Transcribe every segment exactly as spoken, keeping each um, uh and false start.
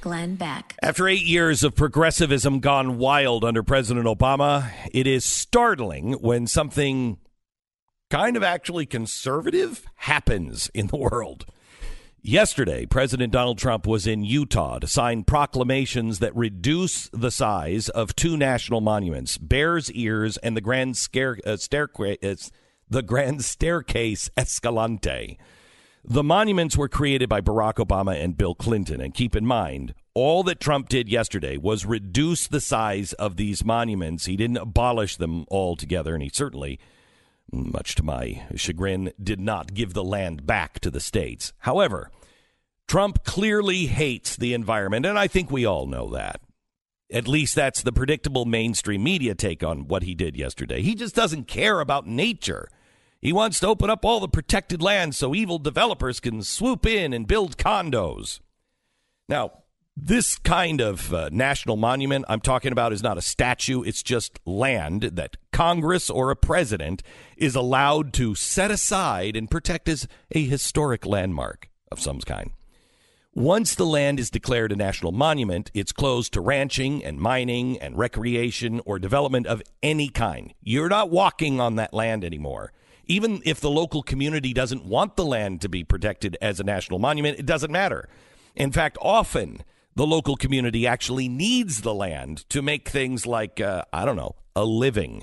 Glenn Beck. After eight years of progressivism gone wild under President Obama, it is startling when something kind of actually conservative happens in the world. Yesterday, President Donald Trump was in Utah to sign proclamations that reduce the size of two national monuments, Bears Ears and the Grand Scare, uh, Staircase, the Grand Staircase Escalante. The monuments were created by Barack Obama and Bill Clinton. And keep in mind, all that Trump did yesterday was reduce the size of these monuments. He didn't abolish them altogether, and he certainly, much to my chagrin, did not give the land back to the states. However, Trump clearly hates the environment, and I think we all know that. At least that's the predictable mainstream media take on what he did yesterday. He just doesn't care about nature. He wants to open up all the protected land so evil developers can swoop in and build condos. Now, this kind of uh, national monument I'm talking about is not a statue. It's just land that Congress or a president is allowed to set aside and protect as a historic landmark of some kind. Once the land is declared a national monument, it's closed to ranching and mining and recreation or development of any kind. You're not walking on that land anymore. Even if the local community doesn't want the land to be protected as a national monument, it doesn't matter. In fact, often the local community actually needs the land to make things like, uh, I don't know, a living.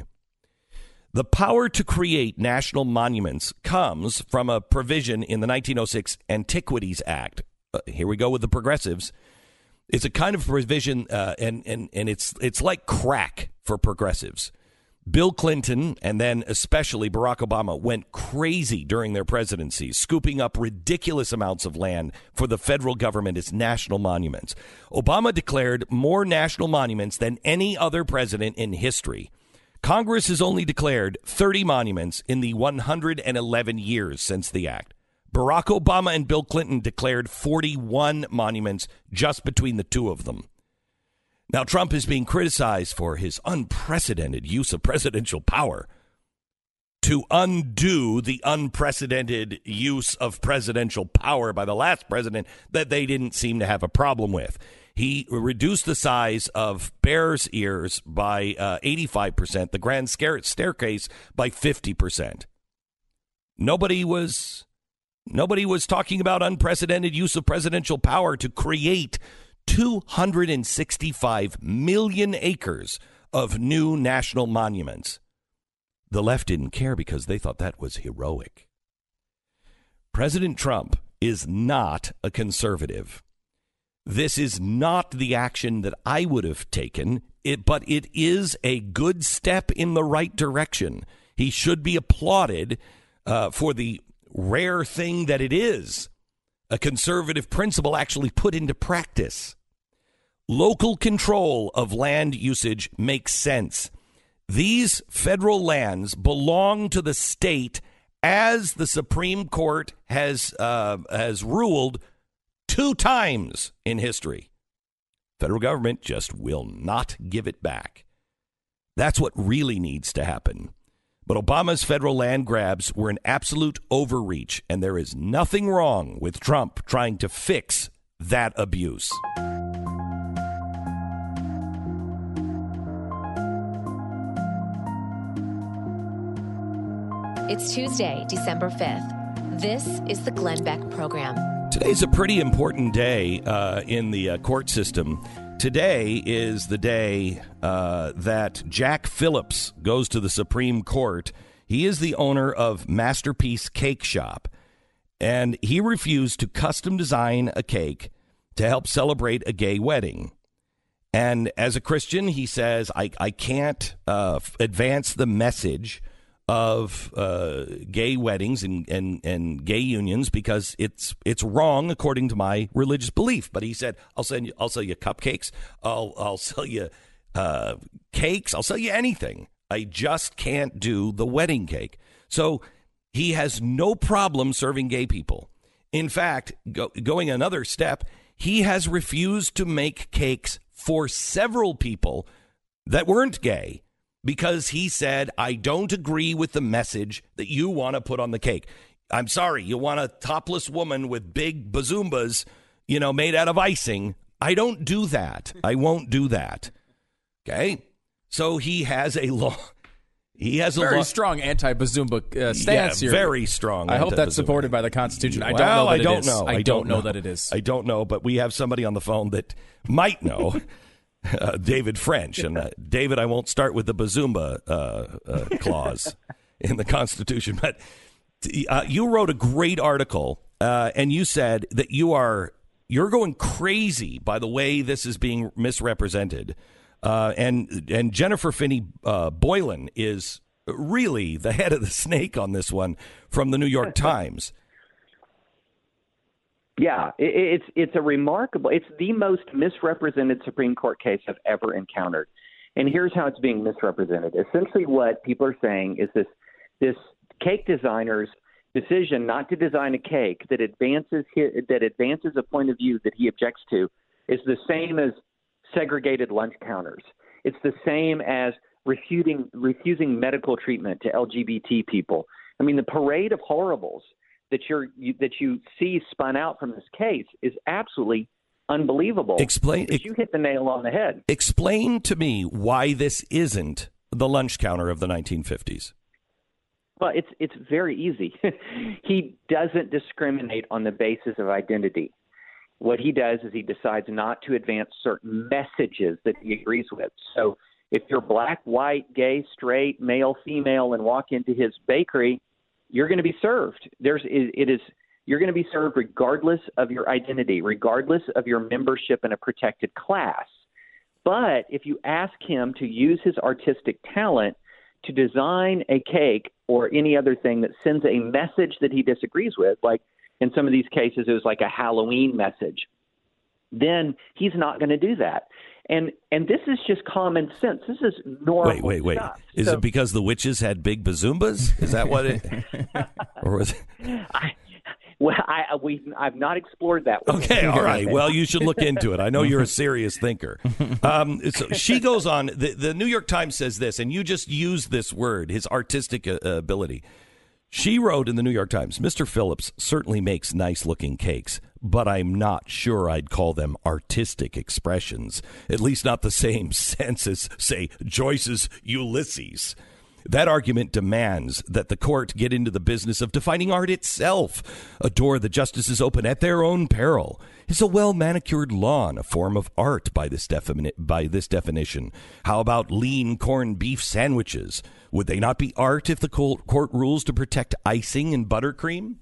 The power to create national monuments comes from a provision in the nineteen oh six Antiquities Act. Uh, here we go with the progressives. It's a kind of provision, uh, and, and, and it's it's like crack for progressives. Bill Clinton and then especially Barack Obama went crazy during their presidency, scooping up ridiculous amounts of land for the federal government as national monuments. Obama declared more national monuments than any other president in history. Congress has only declared thirty monuments in the one hundred eleven years since the act. Barack Obama and Bill Clinton declared forty-one monuments just between the two of them. Now, Trump is being criticized for his unprecedented use of presidential power to undo the unprecedented use of presidential power by the last president that they didn't seem to have a problem with. He reduced the size of Bears Ears by uh, eighty-five percent, the Grand Staircase by fifty percent. Nobody was... Nobody was talking about unprecedented use of presidential power to create two hundred sixty-five million acres of new national monuments. The left didn't care because they thought that was heroic. President Trump is not a conservative. This is not the action that I would have taken, it, but it is a good step in the right direction. He should be applauded uh, for the rare thing that it is, a conservative principle actually put into practice. Local control of land usage makes sense. These federal lands belong to the state, as the Supreme Court has uh, has ruled two times in history. Federal government just will not give it back. That's what really needs to happen. But Obama's federal land grabs were an absolute overreach, and there is nothing wrong with Trump trying to fix that abuse. It's Tuesday, December fifth. This is the Glenn Beck Program. Today's a pretty important day uh, in the uh, court system. Today is the day uh, that Jack Phillips goes to the Supreme Court. He is the owner of Masterpiece Cake Shop, and he refused to custom design a cake to help celebrate a gay wedding. And as a Christian, he says, I, I can't uh, advance the message of uh, gay weddings and, and, and gay unions because it's it's wrong according to my religious belief. But he said, I'll send you, I'll sell you cupcakes. I'll I'll sell you uh, cakes. I'll sell you anything. I just can't do the wedding cake. So he has no problem serving gay people. In fact, go, going another step, he has refused to make cakes for several people that weren't gay, because he said, I don't agree with the message that you want to put on the cake. I'm sorry, you want a topless woman with big bazoombas, you know, made out of icing. I don't do that. I won't do that. Okay? So he has a law. He has a very lo- strong anti-Bazumba uh, stance yeah, here. very strong. I hope that's supported by the Constitution. I don't well, know that I don't it is. know. I, I don't, don't know. know that it is. I don't know, but we have somebody on the phone that might know. uh, David French. And uh, David, I won't start with the Bazumba uh, uh, clause in the Constitution, but uh, you wrote a great article, uh, and you said that you are you're going crazy by the way this is being misrepresented. Uh, and and Jennifer Finney uh, Boylan is really the head of the snake on this one from the New York Times. Yeah, it, it's it's a remarkable, it's the most misrepresented Supreme Court case I've ever encountered. And here's how it's being misrepresented. Essentially what people are saying is this this cake designer's decision not to design a cake that advances his, that advances a point of view that he objects to is the same as segregated lunch counters. It's the same as refusing refusing medical treatment to L G B T people. I mean, the parade of horribles that you're you, that you see spun out from this case is absolutely unbelievable. Explain. Ex- you hit the nail on the head. Explain to me why this isn't the lunch counter of the nineteen fifties. Well, it's it's very easy. He doesn't discriminate on the basis of identity. What he does is he decides not to advance certain messages that he agrees with. So if you're black, white, gay, straight, male, female, and walk into his bakery, you're going to be served. There's it is you're going to be served regardless of your identity, regardless of your membership in a protected class. But if you ask him to use his artistic talent to design a cake or any other thing that sends a message that he disagrees with, like in some of these cases, it was like a Halloween message, then he's not going to do that. And and this is just common sense. This is normal Wait, wait, wait. stuff. Is so, it because the witches had big bazoombas? Is that what it? Or was it? I, well, I we I've not explored that. With Okay, him. all right. Well, you should look into it. I know you're a serious thinker. Um, so she goes on. The, the New York Times says this, and you just used this word, his artistic uh, ability. She wrote in the New York Times, Mister Phillips certainly makes nice-looking cakes, but I'm not sure I'd call them artistic expressions, at least not the same sense as, say, Joyce's Ulysses. That argument demands that the court get into the business of defining art itself, a door the justices open at their own peril. Is a well-manicured lawn a form of art by this, defini- by this definition? How about lean corned beef sandwiches? Would they not be art if the court rules to protect icing and buttercream?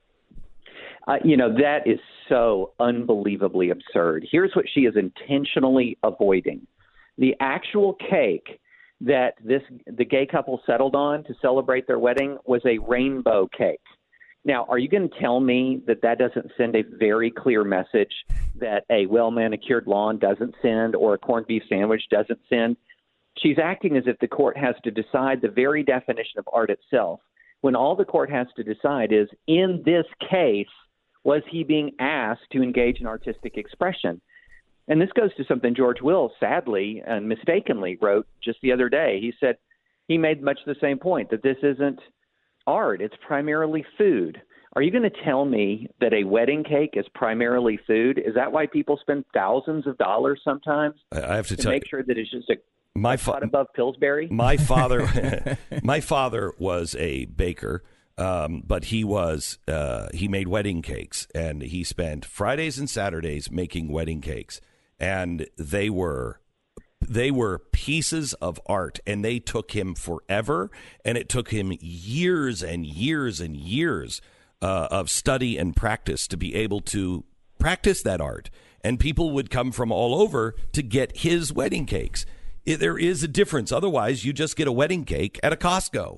Uh, you know, that is so unbelievably absurd. Here's what she is intentionally avoiding. The actual cake that this the gay couple settled on to celebrate their wedding was a rainbow cake. Now, are you going to tell me that that doesn't send a very clear message that a well-manicured lawn doesn't send or a corned beef sandwich doesn't send? She's acting as if the court has to decide the very definition of art itself, when all the court has to decide is, in this case, was he being asked to engage in artistic expression? And this goes to something George Will, sadly and mistakenly, wrote just the other day. He said he made much the same point, that this isn't art, it's primarily food. Are you going to tell me that a wedding cake is primarily food? Is that why people spend thousands of dollars sometimes I have to, to tell make you, sure that it's just a my fa- cut above Pillsbury? My father, my father was a baker, um, but he was uh, he made wedding cakes, and he spent Fridays and Saturdays making wedding cakes, and they were. They were pieces of art, and they took him forever, and it took him years and years and years uh, of study and practice to be able to practice that art. And people would come from all over to get his wedding cakes. It, there is a difference. Otherwise, you just get a wedding cake at a Costco.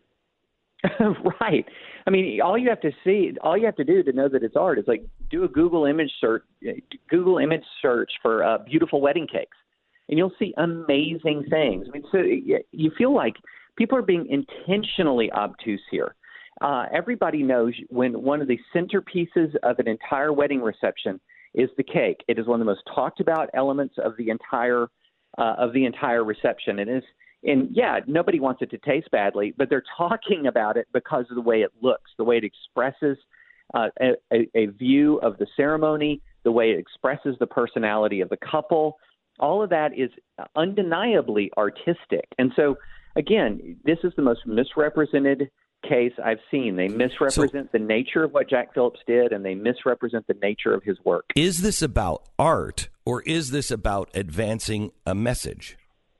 Right. I mean, all you have to see, all you have to do to know that it's art is like do a Google image search, Google image search for uh, beautiful wedding cakes. And you'll see amazing things. I mean, so you feel like people are being intentionally obtuse here. Uh, everybody knows when one of the centerpieces of an entire wedding reception is the cake. It is one of the most talked about elements of the entire uh, of the entire reception. And is and yeah, nobody wants it to taste badly, but they're talking about it because of the way it looks, the way it expresses uh, a, a view of the ceremony, the way it expresses the personality of the couple. All of that is undeniably artistic. And so, again, this is the most misrepresented case I've seen. They misrepresent so, the nature of what Jack Phillips did, and they misrepresent the nature of his work. Is this about art, or is this about advancing a message?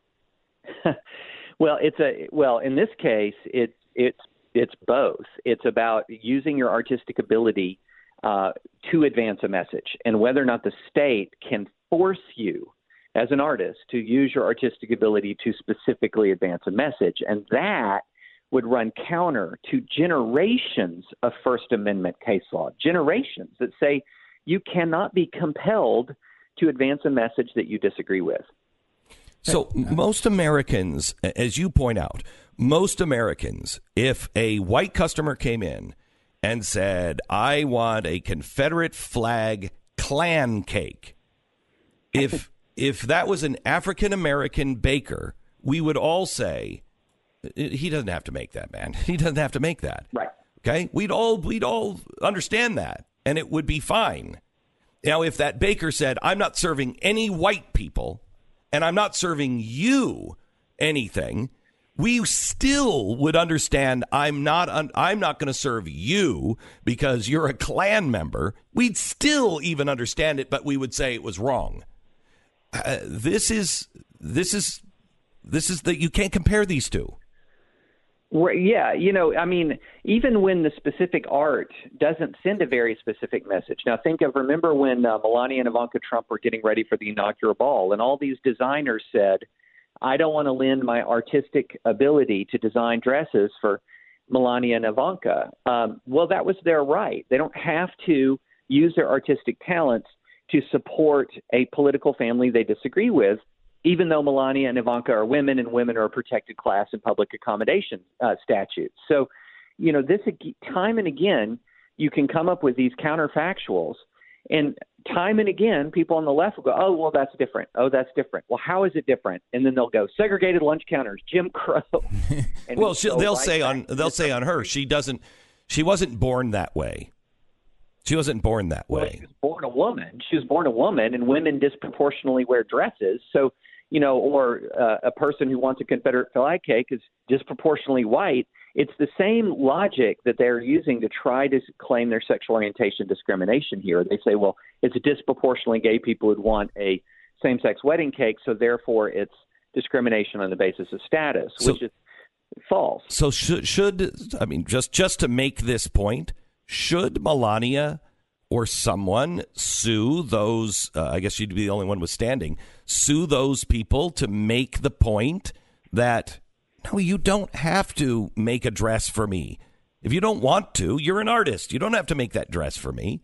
well, it's a well in this case, it's it's it's both. It's about using your artistic ability uh, to advance a message, and whether or not the state can force you as an artist to use your artistic ability to specifically advance a message, and that would run counter to generations of First Amendment case law, generations that say you cannot be compelled to advance a message that you disagree with. So most Americans, as you point out, most Americans, if a white customer came in and said, I want a Confederate flag Klan cake, if if that was an African-American baker, we would all say, he doesn't have to make that, man. He doesn't have to make that. Right. Okay. We'd all we'd all understand that, and it would be fine. Now, if that baker said, I'm not serving any white people, and I'm not serving you anything, we still would understand I'm not un- I'm not going to serve you because you're a Klan member. We'd still even understand it, but we would say it was wrong. Uh, this is this is this is that you can't compare these two. Yeah, you know, I mean, even when the specific art doesn't send a very specific message. Now, think of, remember when uh, Melania and Ivanka Trump were getting ready for the inaugural ball, and all these designers said, I don't want to lend my artistic ability to design dresses for Melania and Ivanka. Um, well, that was their right. They don't have to use their artistic talents to support a political family they disagree with, even though Melania and Ivanka are women and women are a protected class in public accommodation uh, statutes. So, you know, this time and again, you can come up with these counterfactuals, and time and again, people on the left will go, oh, well, that's different. Oh, that's different. Well, how is it different? And then they'll go segregated lunch counters, Jim Crow. And well, she'll, they'll right say on they'll say on her, she doesn't, she wasn't born that way. She wasn't born that way. Well, she was born a woman. She was born a woman, and women disproportionately wear dresses. So, you know, or uh, a person who wants a Confederate flag cake is disproportionately white. It's the same logic that they're using to try to claim their sexual orientation discrimination here. They say, well, it's disproportionately gay people who'd want a same-sex wedding cake, so therefore it's discrimination on the basis of status, so, which is false. So should, should I mean, just, just to make this point, should Melania or someone sue those, uh, I guess she'd be the only one withstanding, sue those people to make the point that, no, you don't have to make a dress for me. If you don't want to, you're an artist. You don't have to make that dress for me.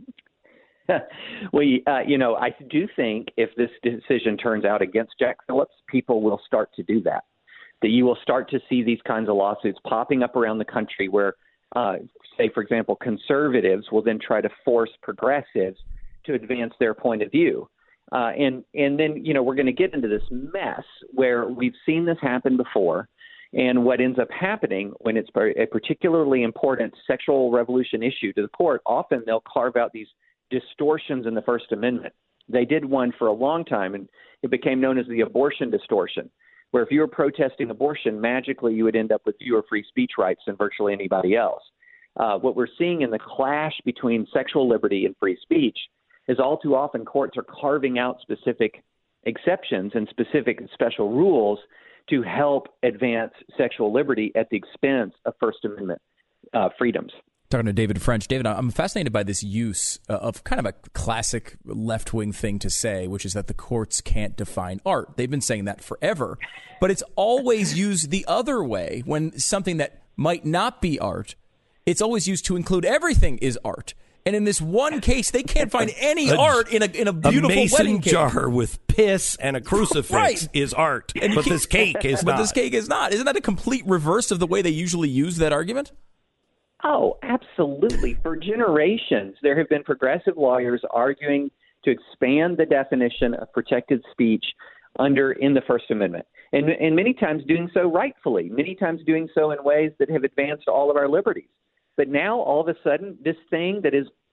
Well, uh, you know, I do think if this decision turns out against Jack Phillips, people will start to do that, that you will start to see these kinds of lawsuits popping up around the country where, uh, say, for example, conservatives will then try to force progressives to advance their point of view. Uh, and, and then, you know, we're going to get into this mess where we've seen this happen before. And what ends up happening when it's a particularly important sexual revolution issue to the court, often they'll carve out these distortions in the First Amendment. They did one for a long time, and it became known as the abortion distortion, where if you were protesting abortion, magically you would end up with fewer free speech rights than virtually anybody else. Uh, what we're seeing in the clash between sexual liberty and free speech is all too often courts are carving out specific exceptions and specific special rules to help advance sexual liberty at the expense of First Amendment uh, freedoms. Talking to David French. David, I'm fascinated by this use uh, of kind of a classic left-wing thing to say, which is that the courts can't define art. They've been saying that forever, but it's always used the other way when something that might not be art, it's always used to include everything is art. And in this one case, they can't find any a, art in a in a beautiful a mason wedding cake. jar with piss and a crucifix right. is art, and but this cake is but not. But this cake is not. Isn't that a complete reverse of the way they usually use that argument? Oh, absolutely. For generations, there have been progressive lawyers arguing to expand the definition of protected speech under in the First Amendment, and, and many times doing so rightfully, many times doing so in ways that have advanced all of our liberties. But now, all of a sudden, this thing that is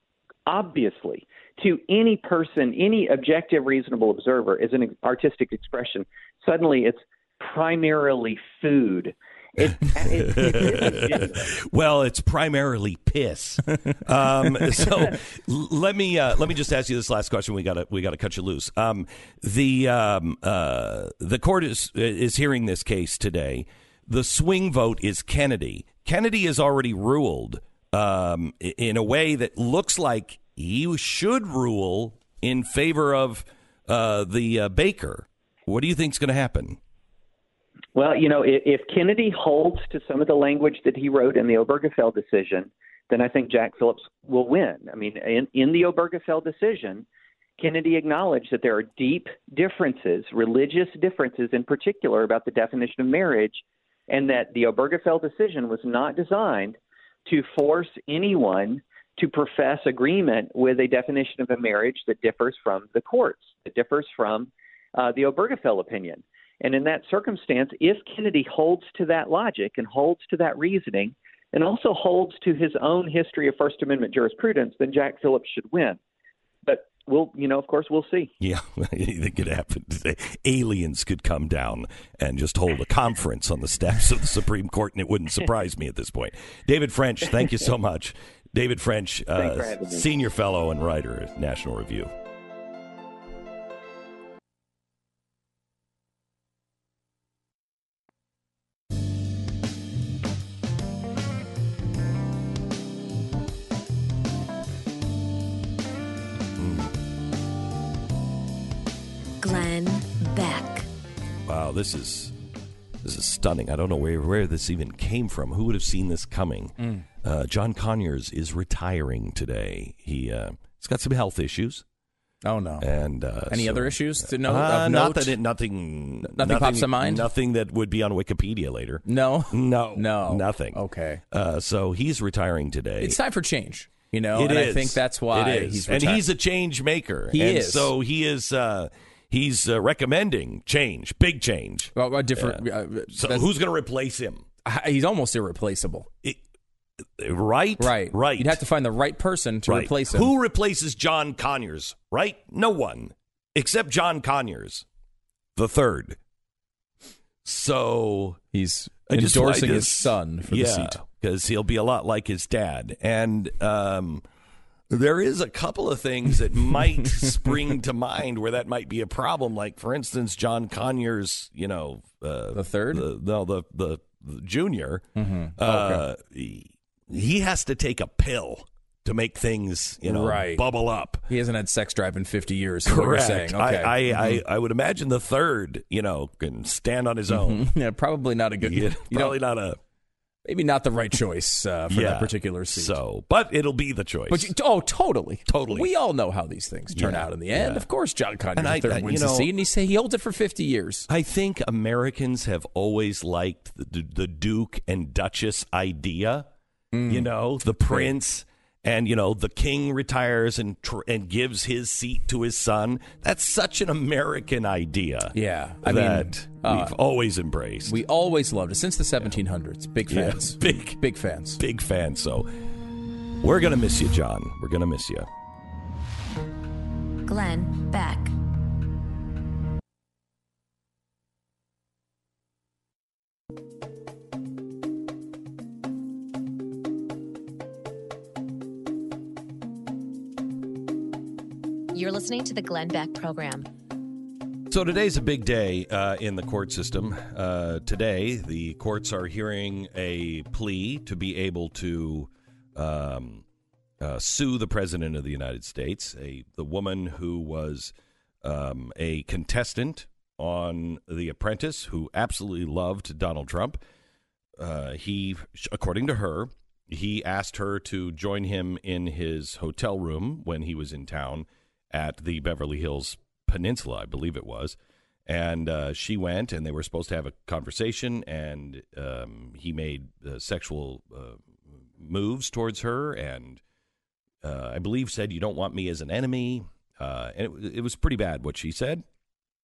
obviously, to any person, any objective, reasonable observer, is an artistic expression. Suddenly, it's primarily food. It, it, it, it, well, it's primarily piss. Um, so let me uh, let me just ask you this last question. We got to we got to cut you loose. Um, the um, uh, the court is is hearing this case today. The swing vote is Kennedy. Kennedy has already ruled um, in a way that looks like he should rule in favor of uh, the uh, Baker. What do you think is going to happen? Well, you know, if, if Kennedy holds to some of the language that he wrote in the Obergefell decision, then I think Jack Phillips will win. I mean, in, in the Obergefell decision, Kennedy acknowledged that there are deep differences, religious differences in particular, about the definition of marriage, and that the Obergefell decision was not designed to force anyone to profess agreement with a definition of a marriage that differs from the courts, that differs from uh, the Obergefell opinion. And in that circumstance, if Kennedy holds to that logic and holds to that reasoning and also holds to his own history of First Amendment jurisprudence, then Jack Phillips should win. But we'll, you know, of course, we'll see. Yeah, anything could happen today. Aliens could come down and just hold a conference on the steps of the Supreme Court, and it wouldn't surprise me at this point. David French, thank you so much. David French, uh, senior fellow and writer at National Review. Glenn Beck. Wow, this is this is stunning. I don't know where, where this even came from. Who would have seen this coming? Mm. Uh, John Conyers is retiring today. He uh, he's got some health issues. Oh no! And uh, any so, other issues to know? Uh, of not note? that it, nothing, nothing, nothing pops to mind. Nothing that would be on Wikipedia later. No, no, no, nothing. Okay. Uh, so he's ritiring today. It's time for change. You know, it and is. I think that's why it is. he's and retired. he's a change maker. He and is. So he is. Uh, he's uh, recommending change, big change. Well, a different. Uh, uh, so who's going to replace him? He's almost irreplaceable. It, right, right, right. You'd have to find the right person to right. replace him. Who replaces John Conyers? Right, no one except John Conyers, the third. So he's I just, endorsing I his just, son for yeah, the seat because he'll be a lot like his dad. And um, there is a couple of things that might spring to mind where that might be a problem. Like, for instance, John Conyers, you know, uh, the third, the, no, the the, the junior. Mm-hmm. Uh, okay. he, he has to take a pill to make things, you know, right. bubble up. He hasn't had sex drive in fifty years. Correct. What you're saying. Okay. I, I, mm-hmm. I, I would imagine the third, you know, can stand on his own. Mm-hmm. Yeah, probably not a good. Yeah, you probably know, not a. Maybe not the right choice uh, for yeah, that particular seat. So, but it'll be the choice. But you, oh, totally, totally. We all know how these things turn yeah, out in the end. Yeah. Of course, John Conyers I, the third I, wins you know, the seat, and he say he holds it for fifty years. I think Americans have always liked the, the Duke and Duchess idea. Mm. You know, the prince. And, you know, the king retires and tr- and gives his seat to his son. That's such an American idea. Yeah. I that mean, uh, we've always embraced. We always loved it. Since the seventeen hundreds. Big fans. Yeah, big, big fans. Big fans. So we're going to miss you, John. We're going to miss you. Glenn Beck. You're listening to the Glenn Beck Program. So today's a big day uh, in the court system. Uh, today, the courts are hearing a plea to be able to um, uh, sue the President of the United States, a the woman who was um, a contestant on The Apprentice, who absolutely loved Donald Trump. Uh, he, according to her, he asked her to join him in his hotel room when he was in town at the Beverly Hills Peninsula, I believe it was. And uh, she went, and they were supposed to have a conversation, and um, he made uh, sexual uh, moves towards her, and uh, I believe said, "You don't want me as an enemy." Uh, and it, it was pretty bad what she said.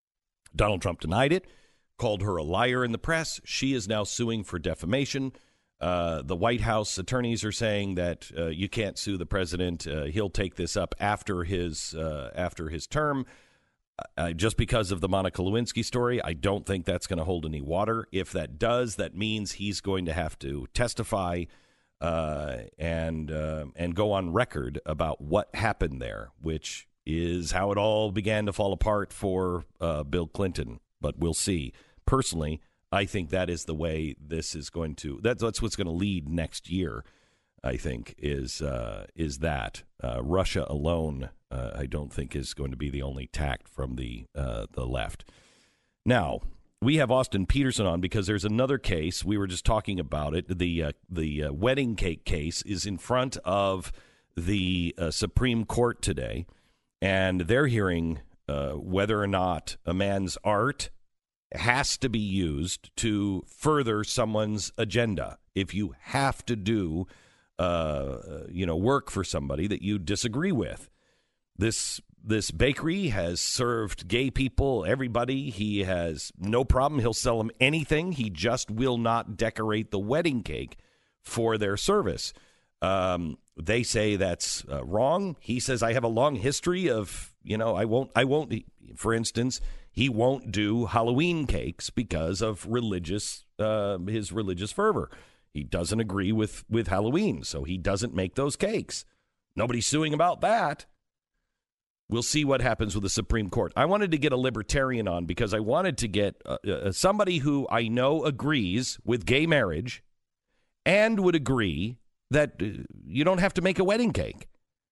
Donald Trump denied it, called her a liar in the press. She is now suing for defamation. Uh, the White House attorneys are saying that uh, you can't sue the president. Uh, he'll take this up after his uh, after his term. Uh, just because of the Monica Lewinsky story, I don't think that's going to hold any water. If that does, that means he's going to have to testify uh, and uh, and go on record about what happened there, which is how it all began to fall apart for uh, Bill Clinton. But we'll see. Personally, I think that is the way this is going to. That's, that's what's going to lead next year. I think is uh, is that uh, Russia alone. Uh, I don't think is going to be the only tact from the uh, the left. Now we have Austin Peterson on because there's another case. We were just talking about it. The uh, the uh, wedding cake case is in front of the uh, Supreme Court today, and they're hearing uh, whether or not a man's art has to be used to further someone's agenda. If you have to do, uh, you know, work for somebody that you disagree with. This this bakery has served gay people, everybody. He has no problem. He'll sell them anything. He just will not decorate the wedding cake for their service. Um, they say that's uh, wrong. He says, I have a long history of, you know, I won't, I won't, for instance, he won't do Halloween cakes because of religious, uh, his religious fervor. He doesn't agree with, with Halloween, so he doesn't make those cakes. Nobody's suing about that. We'll see what happens with the Supreme Court. I wanted to get a libertarian on because I wanted to get uh, uh, somebody who I know agrees with gay marriage and would agree that uh, you don't have to make a wedding cake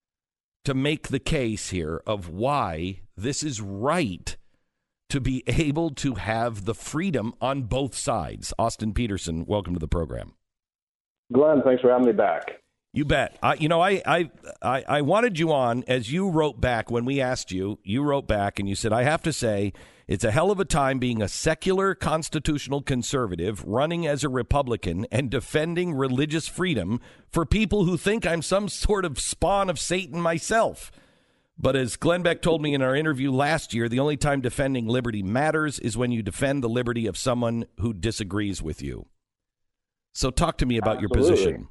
to make the case here of why this is right to be able to have the freedom on both sides. Austin Peterson, welcome to the program. Glenn, thanks for having me back. You bet. I, you know, I, I I I wanted you on as you wrote back when we asked you. You wrote back and you said, I have to say, it's a hell of a time being a secular constitutional conservative, running as a Republican and defending religious freedom for people who think I'm some sort of spawn of Satan myself. But as Glenn Beck told me in our interview last year, the only time defending liberty matters is when you defend the liberty of someone who disagrees with you. So talk to me about Absolutely. your position.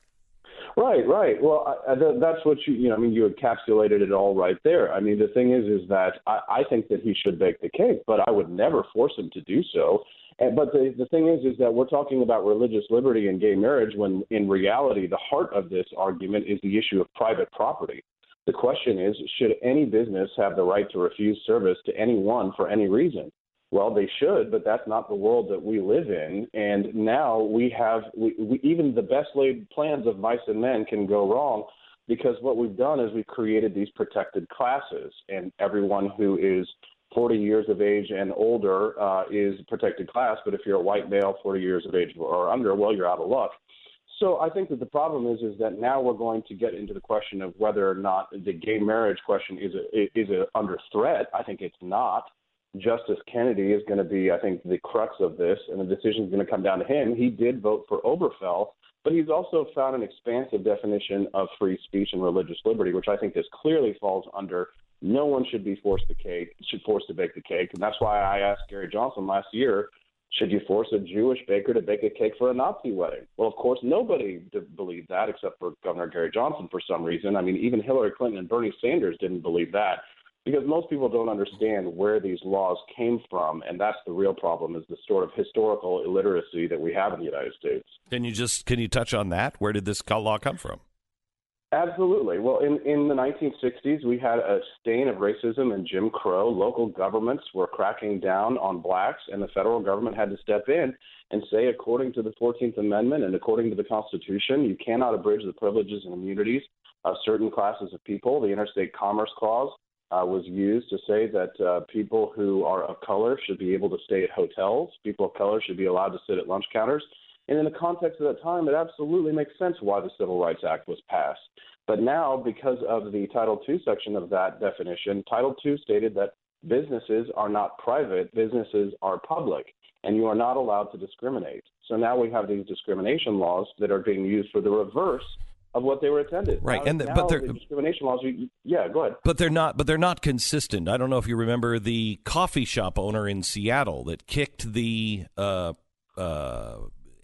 Right, right. Well, I, I, that's what you, you know, I mean, you encapsulated it all right there. I mean, the thing is, is that I, I think that he should bake the cake, but I would never force him to do so. And, but the, the thing is, is that we're talking about religious liberty and gay marriage when in reality, the heart of this argument is the issue of private property. The question is, should any business have the right to refuse service to anyone for any reason? Well, they should, but that's not the world that we live in. And now we have, we, we, even the best laid plans of mice and men can go wrong because what we've done is we've created these protected classes, and everyone who is forty years of age and older uh, is a protected class. But if you're a white male, forty years of age or under, well, you're out of luck. So I think that the problem is, is that now we're going to get into the question of whether or not the gay marriage question is a, is a under threat. I think it's not. Justice Kennedy is going to be, I think, the crux of this, and the decision is going to come down to him. He did vote for Obergefell, but he's also found an expansive definition of free speech and religious liberty, which I think this clearly falls under no one should be forced to cake, should force to bake the cake. And that's why I asked Gary Johnson last year, should you force a Jewish baker to bake a cake for a Nazi wedding? Well, of course, nobody believed that except for Governor Gary Johnson for some reason. I mean, even Hillary Clinton and Bernie Sanders didn't believe that. Because most people don't understand where these laws came from, and that's the real problem, is the sort of historical illiteracy that we have in the United States. Can you just can you touch on that? Where did this law come from? Absolutely. Well, in, in the nineteen sixties, we had a stain of racism and Jim Crow. Local governments were cracking down on blacks, and the federal government had to step in and say, according to the fourteenth Amendment and according to the Constitution, you cannot abridge the privileges and immunities of certain classes of people. The Interstate Commerce Clause Uh, was used to say that uh, people who are of color should be able to stay at hotels. People of color should be allowed to sit at lunch counters. And in the context of that time, it absolutely makes sense why the Civil Rights Act was passed. But now, because of the Title two section of that definition, Title two stated that businesses are not private, businesses are public, and you are not allowed to discriminate. So now we have these discrimination laws that are being used for the reverse of what they were intended. Right, now, and the, now but they're the discrimination laws. You, yeah, go ahead. But they're not. But they're not consistent. I don't know if you remember the coffee shop owner in Seattle that kicked the uh, uh,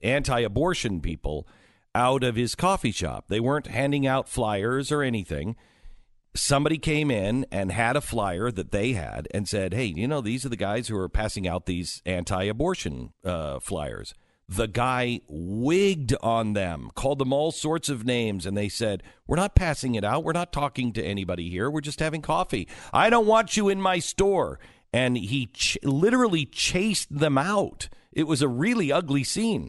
anti-abortion people out of his coffee shop. They weren't handing out flyers or anything. Somebody came in and had a flyer that they had and said, hey, you know, these are the guys who are passing out these anti-abortion uh, flyers. The guy wigged on them, called them all sorts of names, and they said, we're not passing it out. We're not talking to anybody here. We're just having coffee. I don't want you in my store. And he ch- literally chased them out. It was a really ugly scene.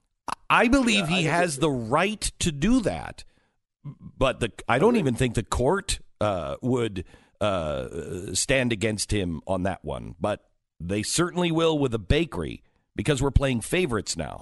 I believe yeah, he I has the right to do that, but the I don't even think the court uh, would uh, stand against him on that one. But they certainly will with a bakery because we're playing favorites now.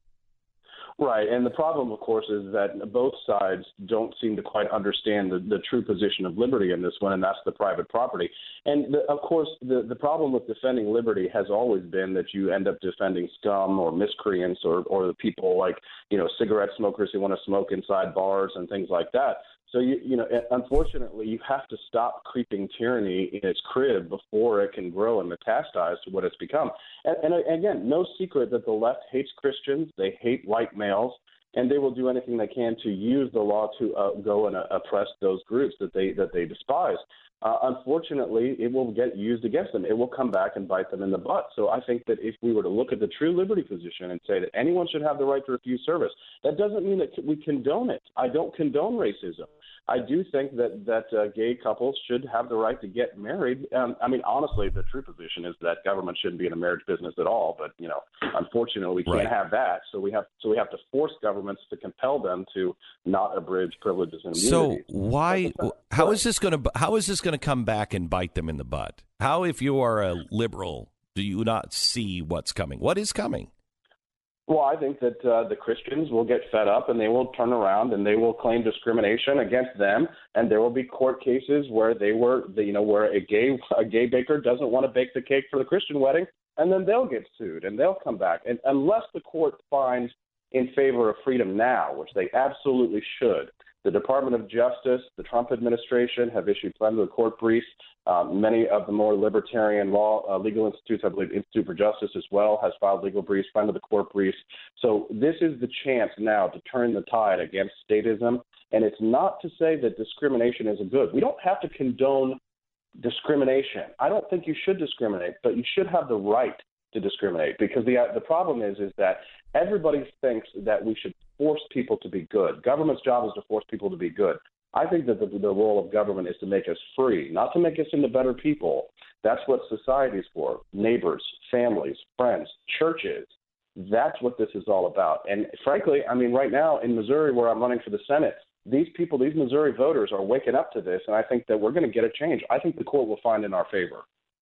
Right, and the problem, of course, is that both sides don't seem to quite understand the, the true position of liberty in this one, and that's the private property. And, the, of course, the, the problem with defending liberty has always been that you end up defending scum or miscreants or, or the people like, you know, cigarette smokers who want to smoke inside bars and things like that. So, you, you know, unfortunately, you have to stop creeping tyranny in its crib before it can grow and metastasize to what it's become. And, and again, no secret that the left hates Christians. They hate white males, and they will do anything they can to use the law to uh, go and uh, oppress those groups that they that they despise. Uh, unfortunately, it will get used against them. It will come back and bite them in the butt. So I think that if we were to look at the true liberty position and say that anyone should have the right to refuse service, that doesn't mean that we condone it. I don't condone racism. I do think that that uh, gay couples should have the right to get married. Um, I mean, honestly, the true position is that government shouldn't be in a marriage business at all. But you know, unfortunately, we can't right. have that. So we have so we have to force governments to compel them to not abridge privileges and immunities. So why? How is this going to? How is this going to come back and bite them in the butt? How, if you are a liberal, do you not see what's coming? What is coming? Well, I think that uh, the Christians will get fed up and they will turn around and they will claim discrimination against them, and there will be court cases where they were, you know, where a gay a gay baker doesn't want to bake the cake for the Christian wedding, and then they'll get sued and they'll come back. And unless the court finds in favor of freedom now, which they absolutely should, the Department of Justice, the Trump administration have issued plenty of court briefs. Uh, many of the more libertarian law uh, legal institutes, I believe Institute for Justice as well, has filed legal briefs, plenty of the court briefs. So this is the chance now to turn the tide against statism. And it's not to say that discrimination isn't good. We don't have to condone discrimination. I don't think you should discriminate, but you should have the right to discriminate, because the uh, the problem is is that everybody thinks that we should force people to be good. Government's job is to force people to be good. I think that the, the role of government is to make us free, not to make us into better people. That's what society is for. Neighbors, families, friends, churches. That's what this is all about. And frankly, I mean, right now in Missouri, where I'm running for the Senate, these people, these Missouri voters are waking up to this, and I think that we're going to get a change. I think the court will find in our favor.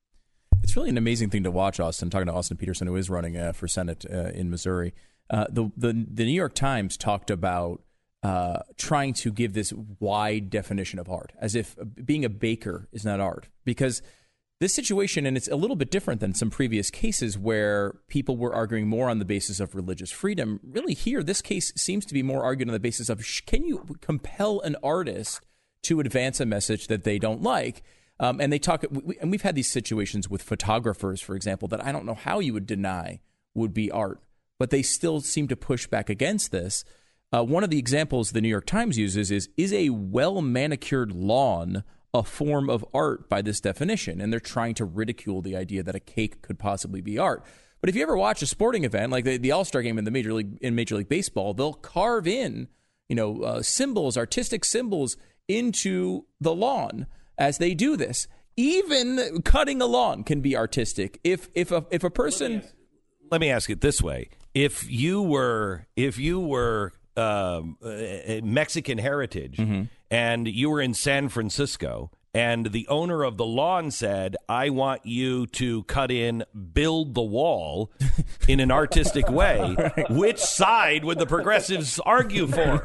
It's really an amazing thing to watch, Austin, talking to Austin Petersen, who is running uh, for Senate uh, in Missouri. Uh, the, the the New York Times talked about uh, trying to give this wide definition of art, as if being a baker is not art. Because this situation, and it's a little bit different than some previous cases where people were arguing more on the basis of religious freedom. Really here, this case seems to be more argued on the basis of, can you compel an artist to advance a message that they don't like? Um, and they talk, we, and we've had these situations with photographers, for example, that I don't know how you would deny would be art, but they still seem to push back against this. Uh, one of the examples the New York Times uses is, is a well-manicured lawn a form of art by this definition? And they're trying to ridicule the idea that a cake could possibly be art. But if you ever watch a sporting event, like the, the All-Star game in the Major League in Major League Baseball, they'll carve in, you know, uh, symbols, artistic symbols into the lawn as they do this. Even cutting a lawn can be artistic. If if a if a person, let me ask, let me ask it this way: if you were if you were um, uh, Mexican heritage mm-hmm. and you were in San Francisco, and the owner of the lawn said, "I want you to cut in, build the wall in an artistic way," right. Which side would the progressives argue for?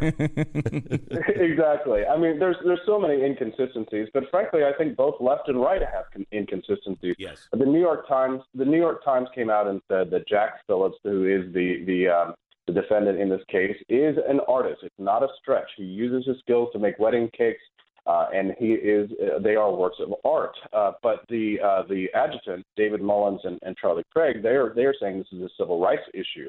Exactly. I mean, there's there's so many inconsistencies, but frankly, I think both left and right have con- inconsistencies. Yes. The New York Times the New York Times came out and said that Jack Phillips, who is the the um, the defendant in this case, is an artist. It's not a stretch. He uses his skills to make wedding cakes. Uh, and he is, uh, they are works of art. Uh, but the uh, the adjutant, David Mullins and, and Charlie Craig, they are they are saying this is a civil rights issue.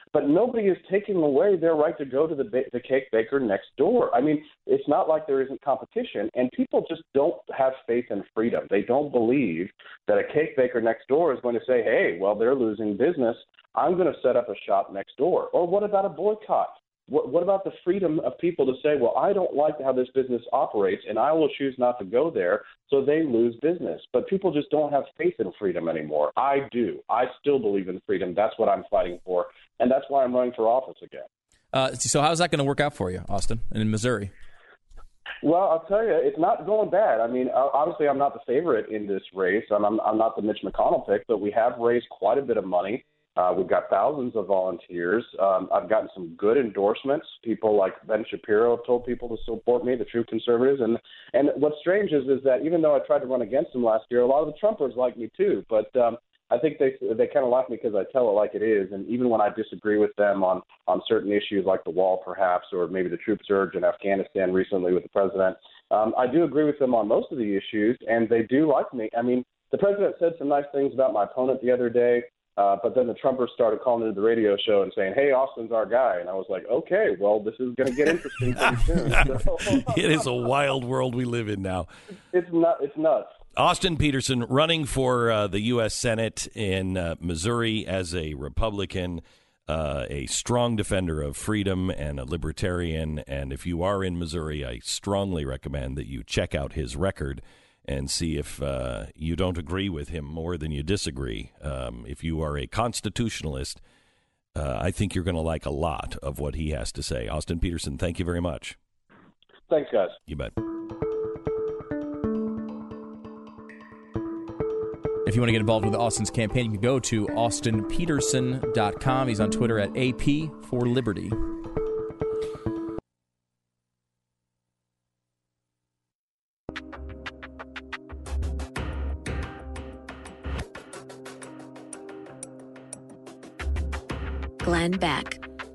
but nobody is taking away their right to go to the, ba- the cake baker next door. I mean, it's not like there isn't competition, and people just don't have faith in freedom. They don't believe that a cake baker next door is going to say, hey, well, they're losing business. I'm going to set up a shop next door. Or what about a boycott? What, what about the freedom of people to say, well, I don't like how this business operates, and I will choose not to go there, so they lose business. But people just don't have faith in freedom anymore. I do. I still believe in freedom. That's what I'm fighting for, and that's why I'm running for office again. Uh, so how's that going to work out for you, Austin, and in Missouri? Well, I'll tell you, it's not going bad. I mean, obviously, I'm not the favorite in this race. I'm, I'm, I'm not the Mitch McConnell pick, but we have raised quite a bit of money. Uh, we've got thousands of volunteers. Um, I've gotten some good endorsements. People like Ben Shapiro have told people to support me, the true conservatives. And and what's strange is is that even though I tried to run against them last year, a lot of the Trumpers like me too. But um, I think they they kind of like me because I tell it like it is. And even when I disagree with them on, on certain issues like the wall perhaps, or maybe the troop surge in Afghanistan recently with the president, um, I do agree with them on most of the issues, and they do like me. I mean, the president said some nice things about my opponent the other day. Uh, but then the Trumpers started calling into the radio show and saying, hey, Austin's our guy. And I was like, okay, well, this is going to get interesting pretty soon. So, it is a wild world we live in now. It's, not, it's nuts. Austin Petersen running for uh, the U S Senate in uh, Missouri as a Republican, uh, a strong defender of freedom and a libertarian. And if you are in Missouri, I strongly recommend that you check out his record and see if uh, you don't agree with him more than you disagree. Um, if you are a constitutionalist, uh, I think you're going to like a lot of what he has to say. Austin Petersen, thank you very much. Thanks, guys. You bet. If you want to get involved with Austin's campaign, you can go to austin petersen dot com. He's on Twitter at A P for Liberty. Glenn Beck.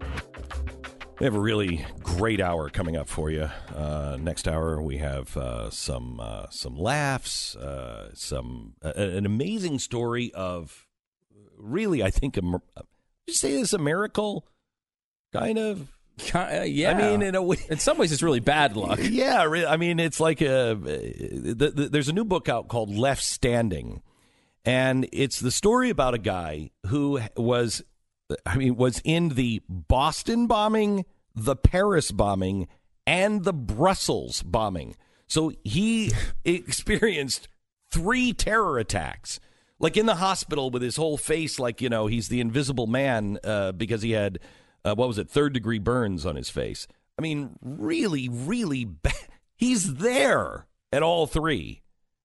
We have a really great hour coming up for you. Uh, next hour, we have uh, some uh, some laughs, uh, some uh, an amazing story of really, I think, a, you say this a miracle, kind of. Uh, yeah, I mean, in a way, in some ways, it's really bad luck. Yeah, I mean, it's like a. The, the, there's a new book out called Left Standing, and it's the story about a guy who was. I mean, was in the Boston bombing, the Paris bombing, and the Brussels bombing. So he experienced three terror attacks, like in the hospital with his whole face, like, you know, he's the Invisible Man uh, because he had, uh, what was it, third degree burns on his face. I mean, really, really bad. He's there at all three.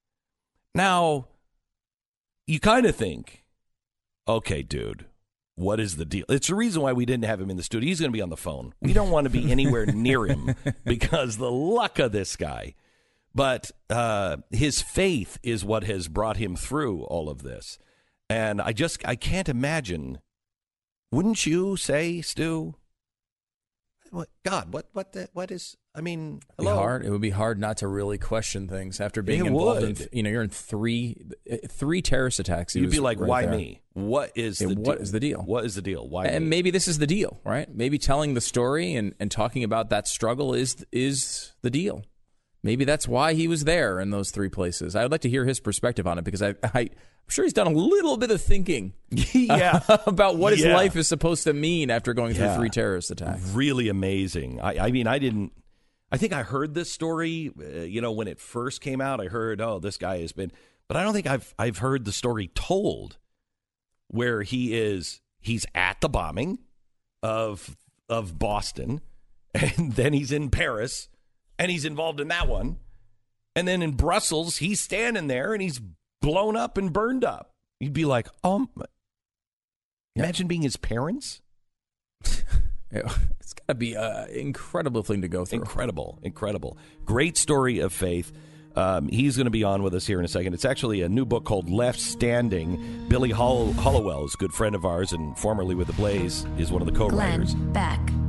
Now, you kind of think, okay, dude. What is the deal? It's the reason why we didn't have him in the studio. He's going to be on the phone. We don't want to be anywhere near him because the luck of this guy. But uh, his faith is what has brought him through all of this. And I just, I can't imagine. Wouldn't you say, Stu? What, God, what, what, the, what is, I mean, hello? It'd be hard. It would be hard not to really question things after being it involved would. in, you know, you're in three, three terrorist attacks. You'd be like, right why there. me? What is the yeah, deal? What is the deal? What is the deal? Why And me? maybe this is the deal, right? Maybe telling the story and, and talking about that struggle is is the deal. Maybe that's why he was there in those three places. I would like to hear his perspective on it because I, I, I'm sure he's done a little bit of thinking yeah. about what his yeah. life is supposed to mean after going through yeah. three terrorist attacks. Really amazing. I, I mean, I didn't, I think I heard this story, uh, you know, when it first came out. I heard, oh, this guy has been, but I don't think I've I've heard the story told where he is, he's at the bombing of of Boston, and then he's in Paris, and he's involved in that one. And then in Brussels, he's standing there, and he's blown up and burned up. You'd be like, oh, imagine being his parents. It's got to be an incredible thing to go through. Incredible, incredible. Great story of faith. Um, he's going to be on with us here in a second. It's actually a new book called Left Standing. Billy Holl- Hollowell is a good friend of ours and formerly with The Blaze is one of the co-writers. Glenn Beck.